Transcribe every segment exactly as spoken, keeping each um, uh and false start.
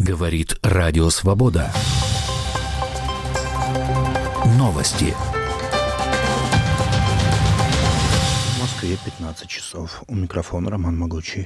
Говорит Радио Свобода. Новости. В Москве пятнадцать часов. У микрофона Роман Могучий.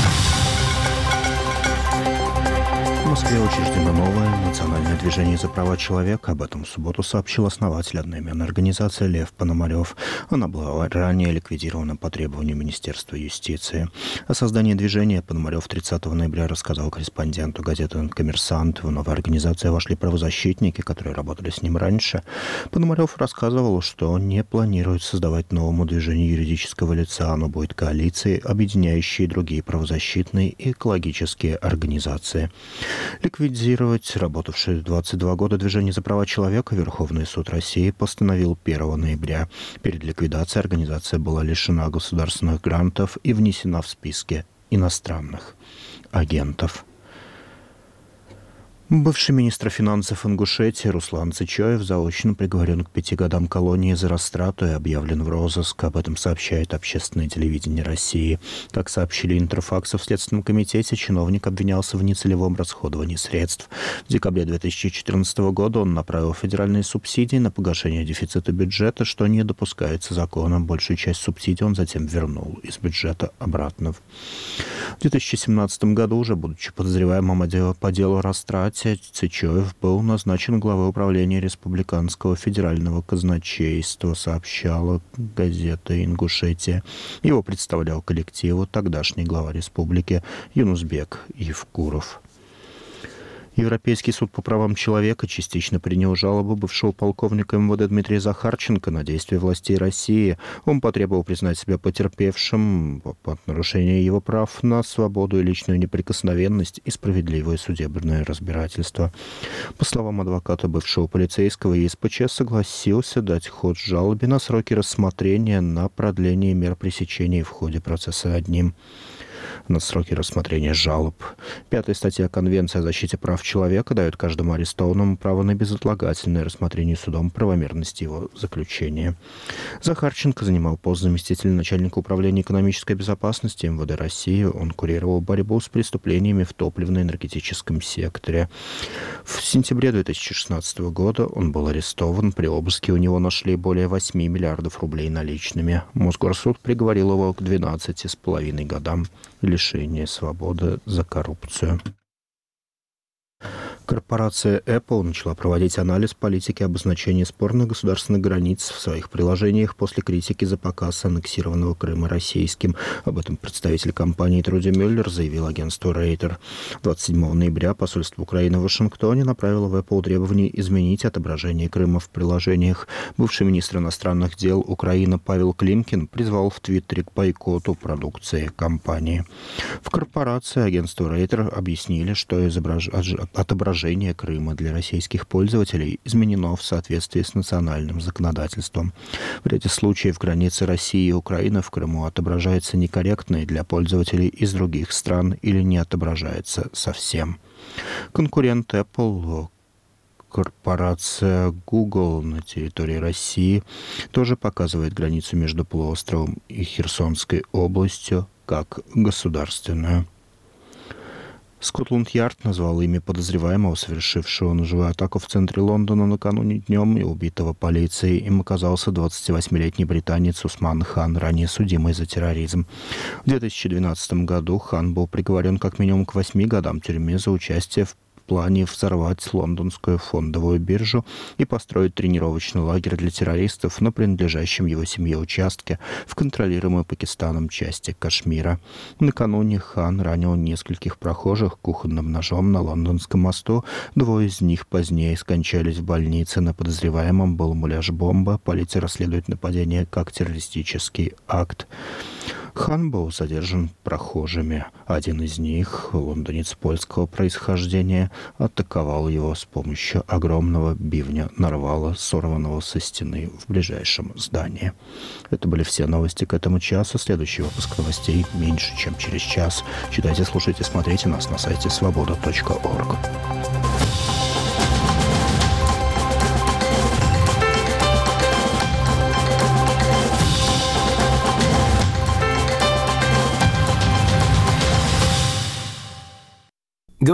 В Москве учреждено новое национальное движение за права человека. Об этом в субботу сообщил основатель одноименной организации Лев Пономарев. Она была ранее ликвидирована по требованию Министерства юстиции. О создании движения Пономарев тридцатого ноября рассказал корреспонденту газеты «Коммерсант». В новую организацию вошли правозащитники, которые работали с ним раньше. Пономарев рассказывал, что не планирует создавать новому движению юридического лица. Оно будет коалицией, объединяющей другие правозащитные и экологические организации. Ликвидировать работавшее двадцать два года движение за права человека Верховный суд России постановил первого ноября. Перед ликвидацией организация была лишена государственных грантов и внесена в списки иностранных агентов. Бывший министр финансов Ингушетии Руслан Цычоев заочно приговорен к пяти годам колонии за растрату и объявлен в розыск. Об этом сообщает общественное телевидение России. Как сообщили Интерфакс, в Следственном комитете чиновник обвинялся в нецелевом расходовании средств. В декабре две тысячи четырнадцатого года он направил федеральные субсидии на погашение дефицита бюджета, что не допускается законом. Большую часть субсидий он затем вернул из бюджета обратно. В две тысячи семнадцатом году, уже будучи подозреваемым по делу о растрате, Цычоев был назначен главой управления Республиканского федерального казначейства, сообщала газета «Ингушетия». Его представлял коллективу тогдашний глава республики Юнусбек Евкуров. Европейский суд по правам человека частично принял жалобу бывшего полковника эм вэ дэ Дмитрия Захарченко на действия властей России. Он потребовал признать себя потерпевшим по нарушению его прав на свободу и личную неприкосновенность и справедливое судебное разбирательство. По словам адвоката бывшего полицейского, е эс пэ че согласился дать ход жалобе на сроки рассмотрения на продление мер пресечения в ходе процесса одним. На сроки рассмотрения жалоб. Пятая статья Конвенции о защите прав человека дает каждому арестованному право на безотлагательное рассмотрение судом правомерности его заключения. Захарченко занимал пост заместителя начальника управления экономической безопасности эм вэ дэ России. Он курировал борьбу с преступлениями в топливно-энергетическом секторе. В сентябре две тысячи шестнадцатого года он был арестован. При обыске у него нашли более восьми миллиардов рублей наличными. Мосгорсуд приговорил его к двенадцати с половиной годам лишения свободы за коррупцию. Корпорация Apple начала проводить анализ политики обозначения спорных государственных границ в своих приложениях после критики за показ аннексированного Крыма российским. Об этом представитель компании Труди Мюллер заявил агентству Рейтер. двадцать седьмого ноября посольство Украины в Вашингтоне направило в Apple требование изменить отображение Крыма в приложениях. Бывший министр иностранных дел Украины Павел Климкин призвал в Твиттере к бойкоту продукции компании. В корпорации агентства Рейтер объяснили, что изображ... отображение Крыма для российских пользователей изменено в соответствии с национальным законодательством. В ряде случаев границы России и Украины в Крыму отображаются некорректно и для пользователей из других стран или не отображается совсем. Конкурент Apple, корпорация Google на территории России, тоже показывает границу между полуостровом и Херсонской областью как государственную. Скотланд-Ярд назвал имя подозреваемого, совершившего ножевую атаку в центре Лондона накануне днем и убитого полицией. Им оказался двадцативосьмилетний британец Усман Хан, ранее судимый за терроризм. В две тысячи двенадцатом году Хан был приговорен как минимум к восьми годам тюрьмы за участие в плане взорвать лондонскую фондовую биржу и построить тренировочный лагерь для террористов на принадлежащем его семье участке в контролируемой Пакистаном части Кашмира. Накануне Хан ранил нескольких прохожих кухонным ножом на Лондонском мосту. Двое из них позднее скончались в больнице. На подозреваемом был муляж-бомба. Полиция расследует нападение как террористический акт. Хан был задержан прохожими. Один из них, лондонец польского происхождения, атаковал его с помощью огромного бивня нарвала, сорванного со стены в ближайшем здании. Это были все новости к этому часу. Следующий выпуск новостей меньше, чем через час. Читайте, слушайте, смотрите нас на сайте свобода точка орг.